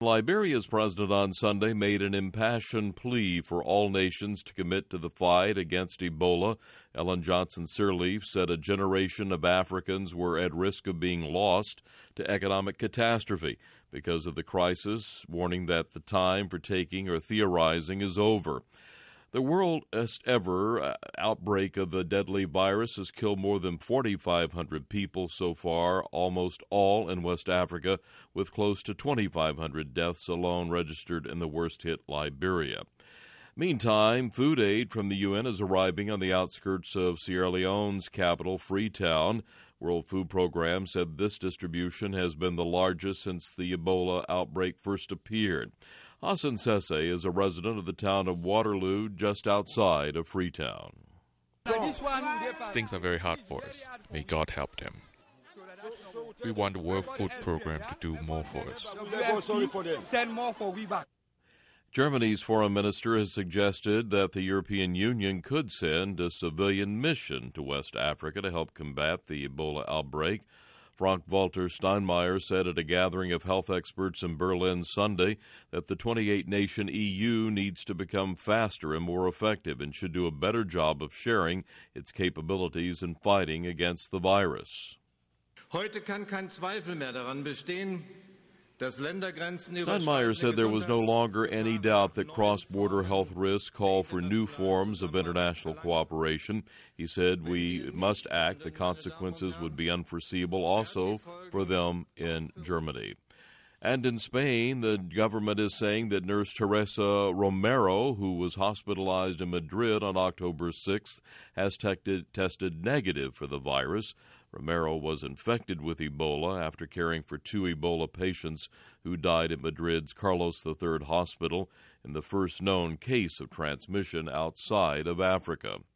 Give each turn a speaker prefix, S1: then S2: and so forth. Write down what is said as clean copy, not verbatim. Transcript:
S1: Liberia's president on Sunday made an impassioned plea for all nations to commit to the fight against Ebola. Ellen Johnson Sirleaf said a generation of Africans were at risk of being lost to economic catastrophe because of the crisis, warning that the time for taking or theorizing is over. The world's ever outbreak of the deadly virus has killed more than 4,500 people so far, almost all in West Africa, with close to 2,500 deaths alone registered in the worst-hit Liberia. Meantime, food aid from the UN is arriving on the outskirts of Sierra Leone's capital, Freetown. World Food Program said this distribution has been the largest since the Ebola outbreak first appeared. Hassan Sese is a resident of the town of Waterloo, just outside of Freetown.
S2: Things are very hard for us. May God help them. We want the World Food Program to do more for us.
S3: Send more for we back.
S1: Germany's foreign minister has suggested that the European Union could send a civilian mission to West Africa to help combat the Ebola outbreak. Frank-Walter Steinmeier said at a gathering of health experts in Berlin Sunday that the 28-nation EU needs to become faster and more effective and should do a better job of sharing its capabilities in fighting against the virus.
S4: Heute kann kein Zweifel mehr daran bestehen, dass Ländergrenzen
S1: Steinmeier said there was no longer any doubt that cross-border health risks call for new forms of international cooperation. He said we must act. The consequences would be unforeseeable also for them in Germany. And in Spain, the government is saying that Nurse Teresa Romero, who was hospitalized in Madrid on October 6th, has tested negative for the virus. Romero was infected with Ebola after caring for 2 Ebola patients who died at Madrid's Carlos III Hospital in the first known case of transmission outside of Africa.